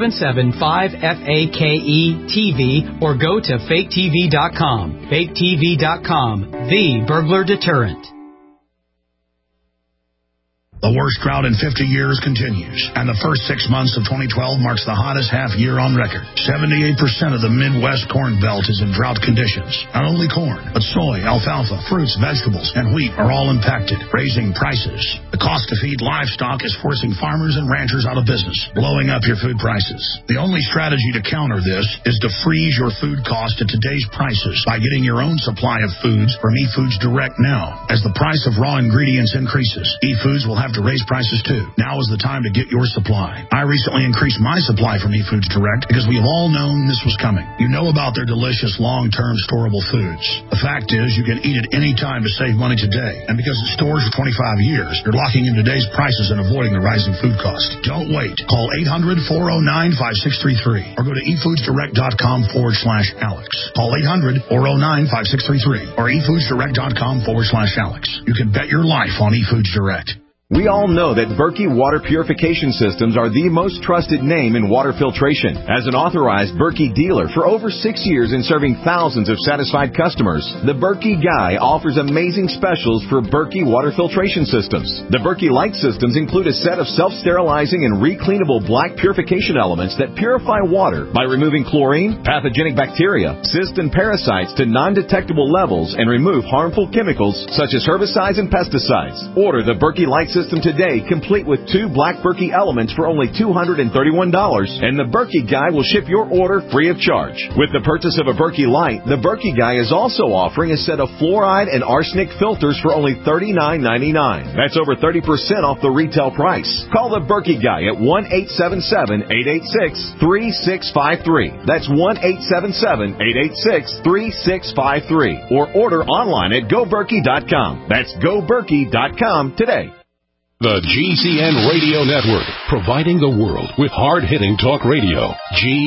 [SPEAKER 14] 877-5-FAKE-TV or go to faketv.com. faketv.com, the burglar deterrent.
[SPEAKER 15] The worst drought in 50 years continues, and the first 6 months of 2012 marks the hottest half year on record. 78% of the Midwest corn belt is in drought conditions. Not only corn, but soy, alfalfa, fruits, vegetables, and wheat are all impacted, raising prices. The cost to feed livestock is forcing farmers and ranchers out of business, blowing up your food prices. The only strategy to counter this is to freeze your food cost at today's prices by getting your own supply of foods from eFoods Direct now. As the price of raw ingredients increases, eFoods will have to raise prices too. Now is the time to get your supply. I recently increased my supply from eFoods Direct because we have all known this was coming. You know about their delicious long-term storable foods. The fact is you can eat it any time to save money today. And because it stores for 25 years, you're locking in today's prices and avoiding the rising food cost. Don't wait. Call 800-409-5633 or go to efoodsdirect.com/Alex. Call 800-409-5633 or efoodsdirect.com/Alex. You can bet your life on eFoods Direct.
[SPEAKER 12] We all know that Berkey Water Purification Systems are the most trusted name in water filtration. As an authorized Berkey dealer for over 6 years and serving thousands of satisfied customers, the Berkey Guy offers amazing specials for Berkey Water Filtration Systems. The Berkey Light Systems include a set of self-sterilizing and recleanable black purification elements that purify water by removing chlorine, pathogenic bacteria, cysts, and parasites to non-detectable levels and remove harmful chemicals such as herbicides and pesticides. Order the Berkey Light System today, complete with 2 black Berkey elements for only $231, and the Berkey Guy will ship your order free of charge. With the purchase of a Berkey Light, the Berkey Guy is also offering a set of fluoride and arsenic filters for only $39.99. That's over 30% off the retail price. Call the Berkey Guy at 1-877-886-3653. That's 1-877-886-3653. Or order online at GoBerkey.com. That's GoBerkey.com today.
[SPEAKER 6] The GCN Radio Network, providing the world with hard-hitting talk radio.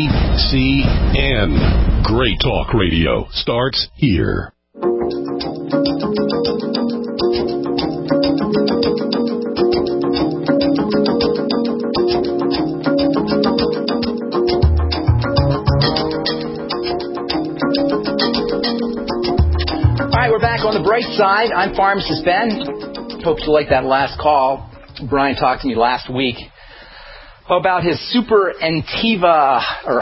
[SPEAKER 6] GCN. Great talk radio starts here.
[SPEAKER 1] All right, we're back on the bright side. I'm Pharmacist Ben. Hope you like that last call. Brian talked to me last week about his hyperadentitis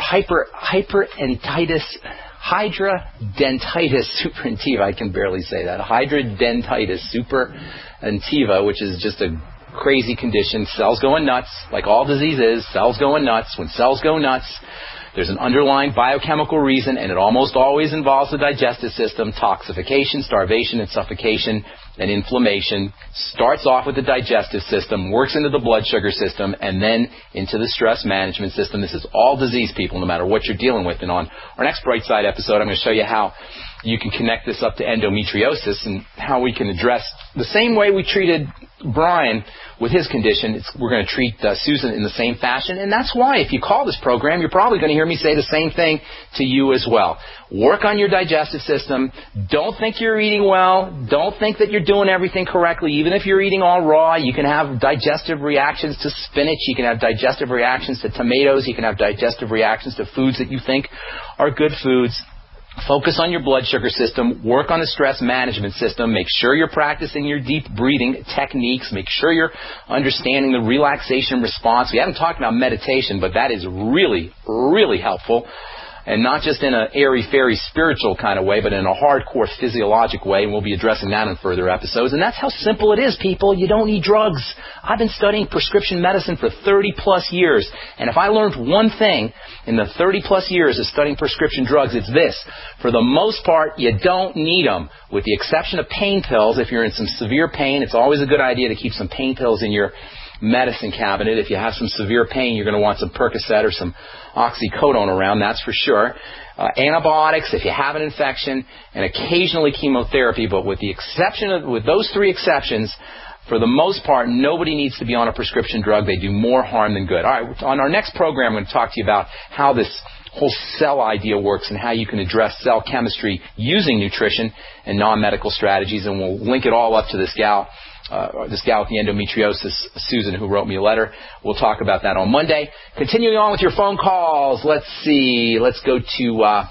[SPEAKER 1] superintiva. I can barely say that. Hydradentitis superintiva, which is just a crazy condition. Cells going nuts, like all disease is. Cells going nuts. When cells go nuts, there's an underlying biochemical reason, and it almost always involves the digestive system. Toxification, starvation, and suffocation, and inflammation starts off with the digestive system, works into the blood sugar system, and then into the stress management system. This is all disease, people, no matter what you're dealing with. And on our next Bright Side episode, I'm going to show you how you can connect this up to endometriosis and how we can address the same way we treated Brian with his condition. We're going to treat Susan in the same fashion, and that's why if you call this program, you're probably going to hear me say the same thing to you as well. Work on your digestive system. Don't think you're eating well. Don't think that you're doing everything correctly. Even if you're eating all raw, you can have digestive reactions to spinach. You can have digestive reactions to tomatoes. You can have digestive reactions to foods that you think are good foods. Focus on your blood sugar system. Work on the stress management system. Make sure you're practicing your deep breathing techniques. Make sure you're understanding the relaxation response. We haven't talked about meditation, but that is really, really helpful. And not just in an airy-fairy spiritual kind of way, but in a hardcore physiologic way, and we'll be addressing that in further episodes. And that's how simple it is, people. You don't need drugs. I've been studying prescription medicine for 30-plus years, and if I learned one thing in the 30-plus years of studying prescription drugs, it's this. For the most part, you don't need them, with the exception of pain pills. If you're in some severe pain, it's always a good idea to keep some pain pills in your medicine cabinet. If you have some severe pain, you're going to want some Percocet or some oxycodone around, that's for sure. Antibiotics if you have an infection, and occasionally chemotherapy. But with those 3 exceptions, for the most part, nobody needs to be on a prescription drug. They do more harm than good. All right, on our next program, I'm going to talk to you about how this whole cell idea works and how you can address cell chemistry using nutrition and non-medical strategies, and we'll link it all up to this gal with the endometriosis, Susan, who wrote me a letter. We'll talk about that on Monday. Continuing on with your phone calls, let's see. Let's go to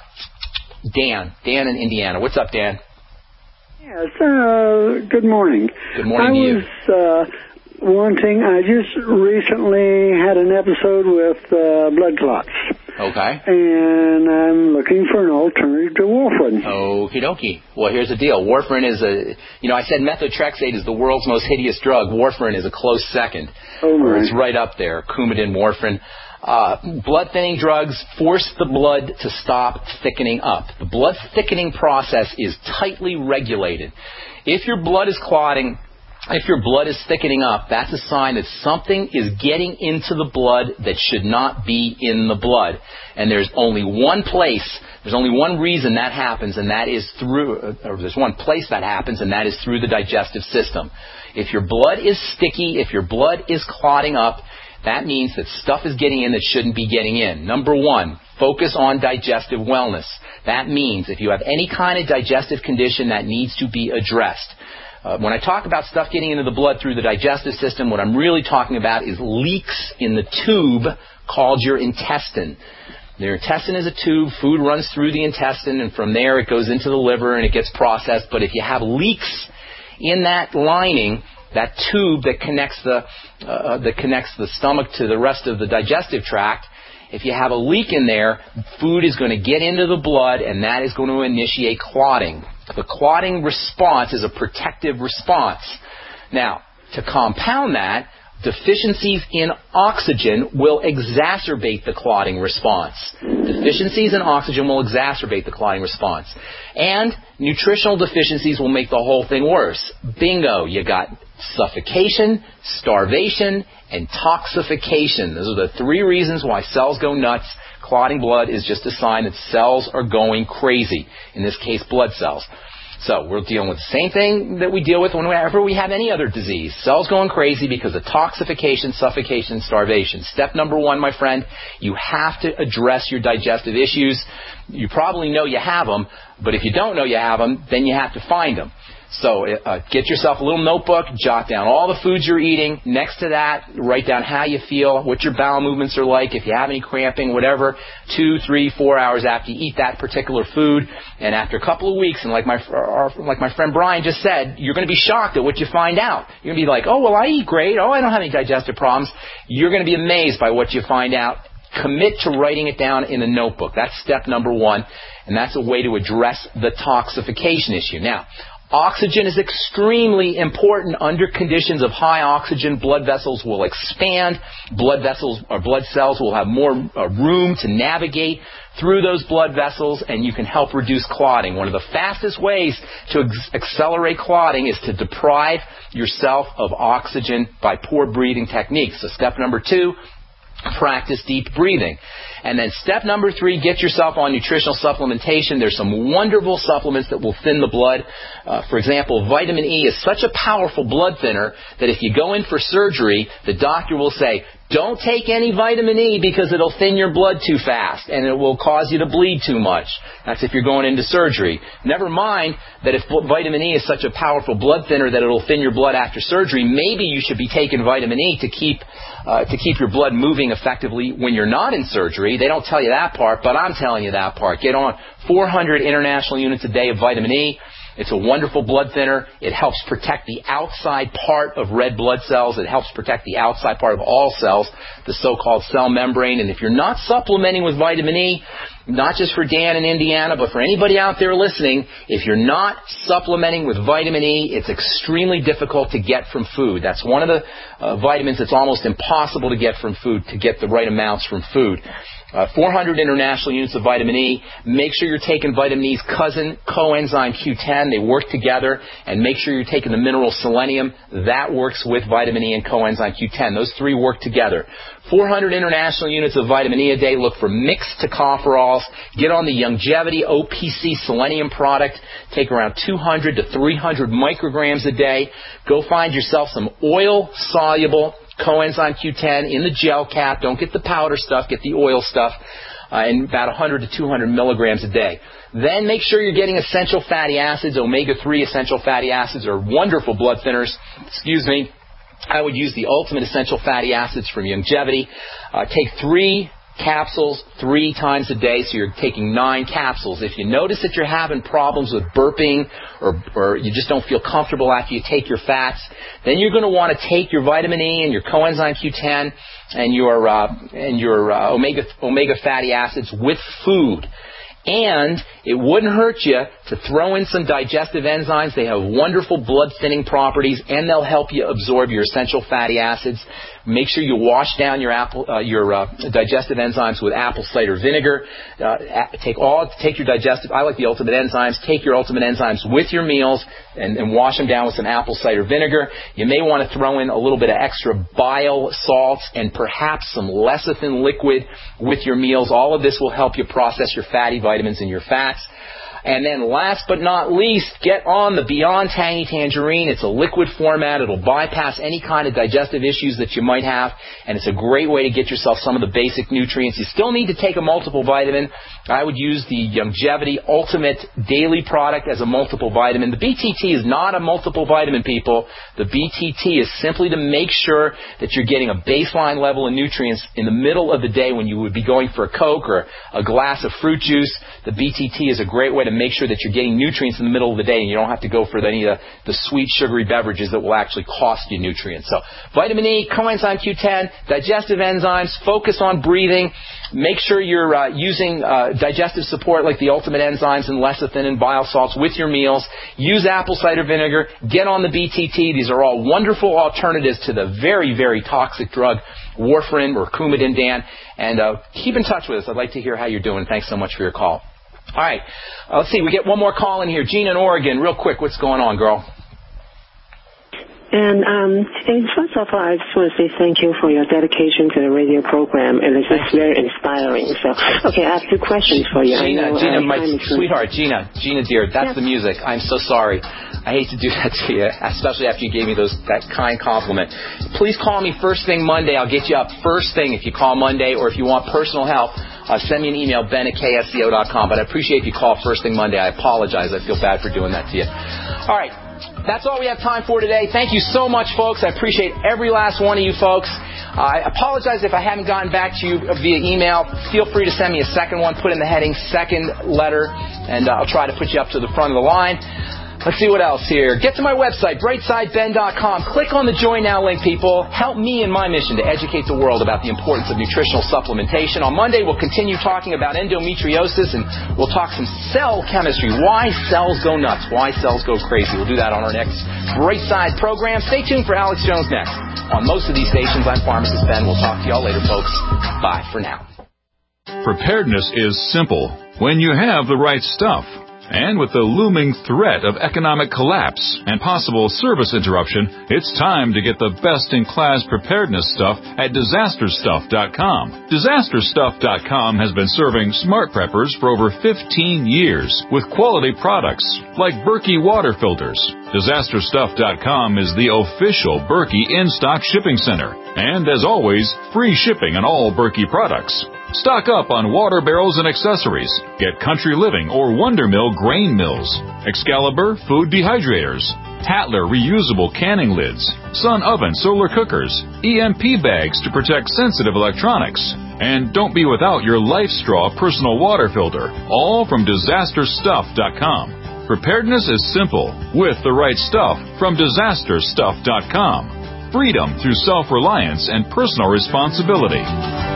[SPEAKER 1] Dan. Dan in Indiana. What's up, Dan?
[SPEAKER 16] Yes, good morning.
[SPEAKER 1] Good morning to you.
[SPEAKER 16] I was wanting, I just recently had an episode with blood clots.
[SPEAKER 1] Okay.
[SPEAKER 16] And I'm looking for an alternative to warfarin.
[SPEAKER 1] Okie dokie. Well, here's the deal. Warfarin is I said methotrexate is the world's most hideous drug. Warfarin is a close second.
[SPEAKER 16] Oh, my.
[SPEAKER 1] It's right up there. Coumadin, warfarin. Blood thinning drugs force the blood to stop thickening up. The blood thickening process is tightly regulated. If your blood is clotting, if your blood is thickening up, that's a sign that something is getting into the blood that should not be in the blood. And there's only one reason that happens, and that is there's one place that happens, and that is through the digestive system. If your blood is sticky, if your blood is clotting up, that means that stuff is getting in that shouldn't be getting in. Number one, focus on digestive wellness. That means if you have any kind of digestive condition that needs to be addressed. When I talk about stuff getting into the blood through the digestive system, what I'm really talking about is leaks in the tube called your intestine. Your intestine is a tube. Food runs through the intestine, and from there it goes into the liver and it gets processed. But if you have leaks in that lining, that tube that connects the stomach to the rest of the digestive tract, if you have a leak in there, food is going to get into the blood, and that is going to initiate clotting. The clotting response is a protective response. Now, to compound that, deficiencies in oxygen will exacerbate the clotting response. Deficiencies in oxygen will exacerbate the clotting response. And nutritional deficiencies will make the whole thing worse. Bingo, you got suffocation, starvation, and toxification. Those are the three reasons why cells go nuts. Clotting blood is just a sign that cells are going crazy. In this case, blood cells. So we're dealing with the same thing that we deal with whenever we have any other disease. Cells going crazy because of toxification, suffocation, starvation. Step number one, my friend, you have to address your digestive issues. You probably know you have them, but if you don't know you have them, then you have to find them. So get yourself a little notebook, jot down all the foods you're eating. Next to that, write down how you feel, what your bowel movements are like, if you have any cramping, whatever, 2, 3, 4 hours after you eat that particular food. And after a couple of weeks, and like my friend Brian just said, you're going to be shocked at what you find out. You're going to be like, oh, well, I eat great. Oh, I don't have any digestive problems. You're going to be amazed by what you find out. Commit to writing it down in a notebook. That's step number one, and that's a way to address the toxification issue. Now, oxygen is extremely important. Under conditions of high oxygen, blood vessels will expand. Blood cells will have more room to navigate through those blood vessels, and you can help reduce clotting. One of the fastest ways to accelerate clotting is to deprive yourself of oxygen by poor breathing techniques. So step number 2, practice deep breathing. And then step number 3, get yourself on nutritional supplementation. There's some wonderful supplements that will thin the blood. For example, vitamin E is such a powerful blood thinner that if you go in for surgery, the doctor will say, don't take any vitamin E because it'll thin your blood too fast and it will cause you to bleed too much. That's if you're going into surgery. Never mind that if vitamin E is such a powerful blood thinner that it'll thin your blood after surgery, maybe you should be taking vitamin E to keep your blood moving effectively when you're not in surgery. They don't tell you that part, but I'm telling you that part. Get on 400 international units a day of vitamin E. It's a wonderful blood thinner. It helps protect the outside part of red blood cells. It helps protect the outside part of all cells, the so-called cell membrane. And if you're not supplementing with vitamin E, not just for Dan in Indiana, but for anybody out there listening, if you're not supplementing with vitamin E, it's extremely difficult to get from food. That's one of the vitamins that's almost impossible to get from food, to get the right amounts from food. 400 international units of vitamin E. Make sure you're taking vitamin E's cousin, coenzyme Q10. They work together. And make sure you're taking the mineral selenium. That works with vitamin E and coenzyme Q10. Those three work together. 400 international units of vitamin E a day. Look for mixed tocopherols. Get on the Youngevity OPC selenium product. Take around 200 to 300 micrograms a day. Go find yourself some oil-soluble coenzyme Q10 in the gel cap. Don't get the powder stuff, get the oil stuff, and about 100 to 200 milligrams a day. Then make sure you're getting essential fatty acids. Omega-3 essential fatty acids are wonderful blood thinners. I would use the Ultimate Essential Fatty Acids from Youngevity. Take 3 capsules 3 times a day, so you're taking 9 capsules. If you notice that you're having problems with burping or you just don't feel comfortable after you take your fats, then you're going to want to take your vitamin E and your coenzyme Q10 and your omega fatty acids with food. And it wouldn't hurt you to throw in some digestive enzymes. They have wonderful blood-thinning properties, and they'll help you absorb your essential fatty acids. Make sure you wash down your digestive enzymes with apple cider vinegar. Take your digestive. I like the Ultimate Enzymes. Take your Ultimate Enzymes with your meals and wash them down with some apple cider vinegar. You may want to throw in a little bit of extra bile salts and perhaps some lecithin liquid with your meals. All of this will help you process your fatty vitamins and your fats. And then last but not least, get on the Beyond Tangy Tangerine. It's a liquid format. It'll bypass any kind of digestive issues that you might have, and it's a great way to get yourself some of the basic nutrients. You still need to take a multiple vitamin. I would use the Longevity Ultimate Daily product as a multiple vitamin. The BTT is not a multiple vitamin, people. The BTT is simply to make sure that you're getting a baseline level of nutrients in the middle of the day when you would be going for a Coke or a glass of fruit juice. The BTT is a great way to make sure that you're getting nutrients in the middle of the day and you don't have to go for any of the sweet, sugary beverages that will actually cost you nutrients. So vitamin E, coenzyme Q10, digestive enzymes, focus on breathing. Make sure you're using digestive support like the Ultimate Enzymes and lecithin and bile salts with your meals. Use apple cider vinegar. Get on the BTT. These are all wonderful alternatives to the very, very toxic drug warfarin or Coumadin, Dan. And keep in touch with us. I'd like to hear how you're doing. Thanks so much for your call. All right. Let's see. We get one more call in here. Gina in Oregon. Real quick. What's going on, girl?
[SPEAKER 17] And first of all, I just want to say thank you for your dedication to the radio program, and it's just very inspiring. So, okay, I have 2 questions for you.
[SPEAKER 1] Gina, my sweetheart, Gina dear, that's the music. I'm so sorry. I hate to do that to you, especially after you gave me that kind compliment. Please call me first thing Monday. I'll get you up first thing if you call Monday, or if you want personal help, send me an email, ben@ksco.com. But I appreciate if you call first thing Monday. I apologize. I feel bad for doing that to you. All right. That's all we have time for today. Thank you so much, folks. I appreciate every last one of you folks. I apologize if I haven't gotten back to you via email. Feel free to send me a second one. Put in the heading second letter, and I'll try to put you up to the front of the line. Let's see what else here. Get to my website, brightsideben.com. Click on the Join Now link, people. Help me in my mission to educate the world about the importance of nutritional supplementation. On Monday, we'll continue talking about endometriosis, and we'll talk some cell chemistry. Why cells go nuts. Why cells go crazy. We'll do that on our next Brightside program. Stay tuned for Alex Jones next. On most of these stations, I'm Pharmacist Ben. We'll talk to y'all later, folks. Bye for now.
[SPEAKER 7] Preparedness is simple when you have the right stuff. And with the looming threat of economic collapse and possible service interruption, it's time to get the best-in-class preparedness stuff at DisasterStuff.com. DisasterStuff.com has been serving smart preppers for over 15 years with quality products like Berkey water filters. DisasterStuff.com is the official Berkey in-stock shipping center. And as always, free shipping on all Berkey products. Stock up on water barrels and accessories. Get Country Living or Wonder Mill grain mills, Excalibur food dehydrators, Tatler reusable canning lids, Sun oven solar cookers, EMP bags to protect sensitive electronics. And don't be without your Life Straw personal water filter, all from DisasterStuff.com. Preparedness is simple with the right stuff from DisasterStuff.com. Freedom through self-reliance and personal responsibility.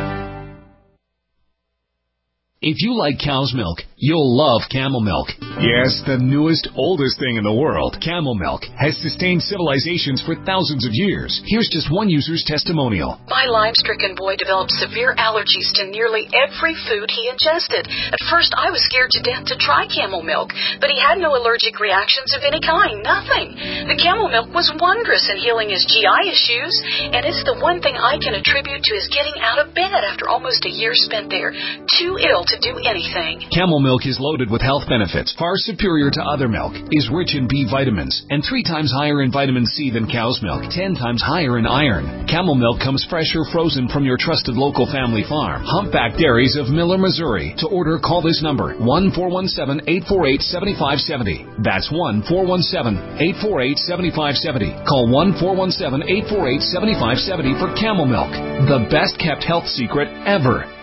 [SPEAKER 18] If you like cow's milk, you'll love Camel Milk.
[SPEAKER 19] Yes, the newest, oldest thing in the world. Camel Milk has sustained civilizations for thousands of years. Here's just one user's testimonial.
[SPEAKER 20] My Lyme-stricken boy developed severe allergies to nearly every food he ingested. At first, I was scared to death to try Camel Milk, but he had no allergic reactions of any kind, nothing. The Camel Milk was wondrous in healing his GI issues, and it's the one thing I can attribute to his getting out of bed after almost a year spent there, too ill to do anything.
[SPEAKER 19] Camel Milk is loaded with health benefits, far superior to other milk, is rich in B vitamins, and 3 times higher in vitamin C than cow's milk, 10 times higher in iron. Camel Milk comes fresh or frozen from your trusted local family farm. Humpback Dairies of Miller, Missouri. To order, call this number, 1-417-848-7570. That's 1-417-848-7570. Call 1-417-848-7570 for Camel Milk, the best kept health secret ever.